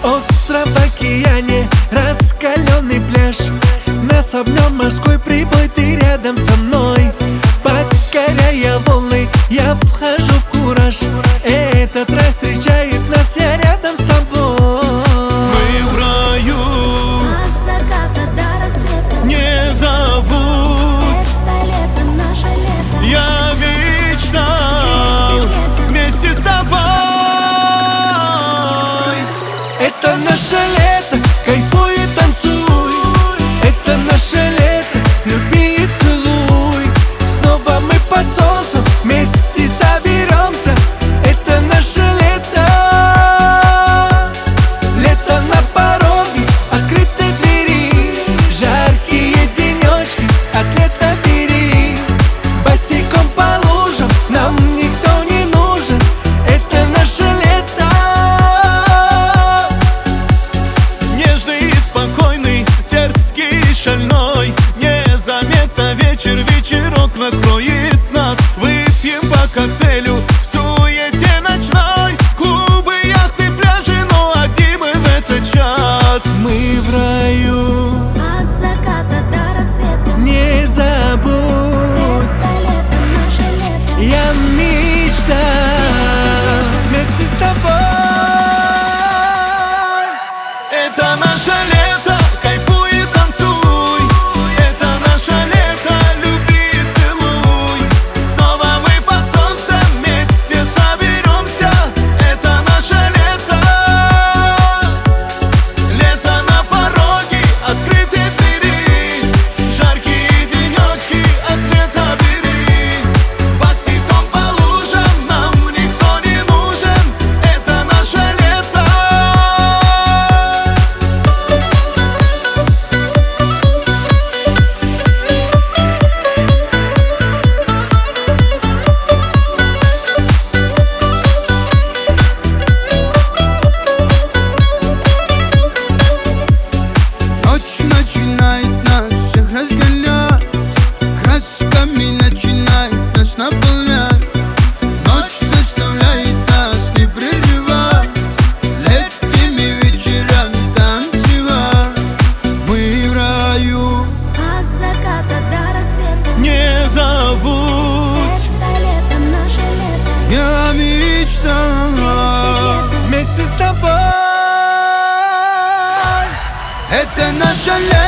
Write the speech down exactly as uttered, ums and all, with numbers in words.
Остров в океане, раскаленный пляж. Нас обнял морской прибой, ты рядом со мной. Покоряя волны, я вхожу в кураж. Этот рай встречает нас, я рядом с тобой. Мы в раю, от заката до рассвета. не забудь, Это лето, наше лето. я мечтал вместе с тобой. Это наше лето, кайфуй и танцуй. Это наше лето, люби и целуй. Снова мы под солнцем вместе соберемся. Это наше лето. Лето на пороге, открыты двери. Жаркие денечки, от лета бери. Босиком по лужам, нам никто не нужен. Это наше лето. Нежный и спокойный, дерзкий и шальной. Незаметно вечер, вечерок накроет нас. Выпьем по коктейлю в суете ночной. Клубы, яхты, пляжи, но одни мы в этот час. Мы в раю, От заката до рассвета. не забудь. Это лето, наше лето. Я мечтал вместе с тобой. Это наше лето, кайфуй и танцуй. Это наше лето, люби и целуй. Снова мы под солнцем вместе соберемся. Это наше лето. Лето на пороге, открыты двери. Жаркие денечки, от лета бери. Босиком по лужам, нам никто не нужен. Это наше лето. Ночь начинает нас всех разгонять, красками начинает нас наполнять. Ночь заставляет нас не прерывать, летними вечерами танцевать. Мы в раю, От заката до рассвета. Не забудь, Это лето, наше лето. я мечтал. Вместе с тобой. Это наше лето.